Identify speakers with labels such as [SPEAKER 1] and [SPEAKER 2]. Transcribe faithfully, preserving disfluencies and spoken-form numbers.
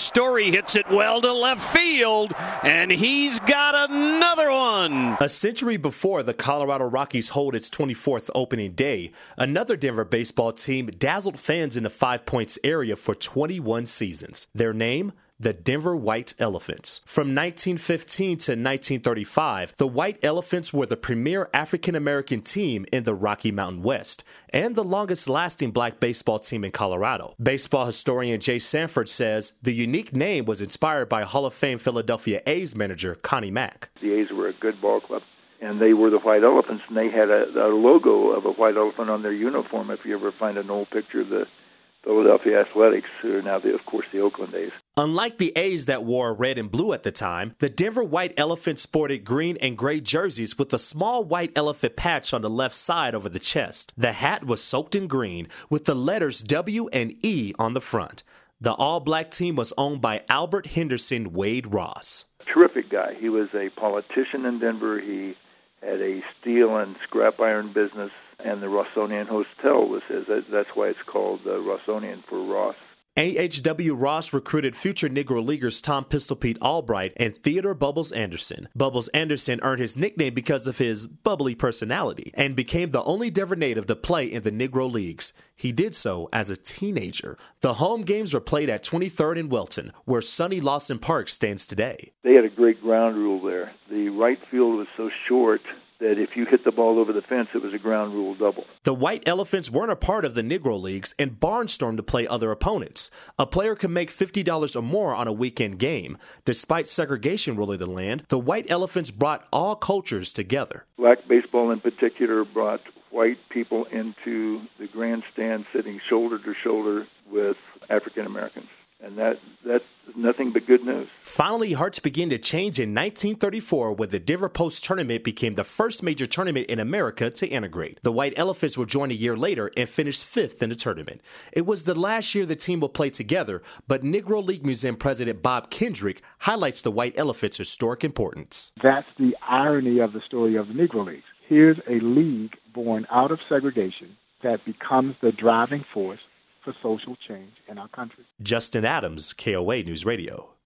[SPEAKER 1] Story hits it well to left field, and he's got another one.
[SPEAKER 2] A century before the Colorado Rockies hold its twenty-fourth opening day, another Denver baseball team dazzled fans in the Five Points area for twenty-one seasons. Their name? The Denver White Elephants. From nineteen fifteen to nineteen thirty-five, the White Elephants were the premier African-American team in the Rocky Mountain West and the longest-lasting black baseball team in Colorado. Baseball historian Jay Sanford says the unique name was inspired by Hall of Fame Philadelphia A's manager Connie Mack.
[SPEAKER 3] The A's were a good ball club, and they were the White Elephants, and they had a, a logo of a white elephant on their uniform. If you ever find an old picture of the Philadelphia Athletics, who are now, the, of course, the Oakland A's.
[SPEAKER 2] Unlike the A's that wore red and blue at the time, the Denver White Elephants sported green and gray jerseys with a small white elephant patch on the left side over the chest. The hat was soaked in green with the letters W and E on the front. The all-black team was owned by Albert Henderson Wade Ross.
[SPEAKER 3] Terrific guy. He was a politician in Denver. He had a steel and scrap iron business, and the Rossonian Hotel was his. That's why it's called the Rossonian, for Ross.
[SPEAKER 2] A H W Ross recruited future Negro Leaguers Tom Pistol Pete Albright and Theodore Bubbles Anderson. Bubbles Anderson earned his nickname because of his bubbly personality and became the only Denver native to play in the Negro Leagues. He did so as a teenager. The home games were played at twenty-third and Welton, where Sonny Lawson Park stands today.
[SPEAKER 3] They had a great ground rule there. The right field was so short that if you hit the ball over the fence, it was a ground rule double.
[SPEAKER 2] The White Elephants weren't a part of the Negro Leagues and barnstormed to play other opponents. A player could make fifty dollars or more on a weekend game. Despite segregation ruling the land, the White Elephants brought all cultures together.
[SPEAKER 3] Black baseball in particular brought white people into the grandstand sitting shoulder to shoulder with African Americans. And that that's nothing but good news.
[SPEAKER 2] Finally, hearts began to change in nineteen thirty-four when the Denver Post Tournament became the first major tournament in America to integrate. The White Elephants were joined a year later and finished fifth in the tournament. It was the last year the team would play together, but Negro League Museum President Bob Kendrick highlights the White Elephants' historic importance.
[SPEAKER 4] That's the irony of the story of the Negro Leagues. Here's a league born out of segregation that becomes the driving force for social change in our country.
[SPEAKER 2] Justin Adams, K O A News Radio.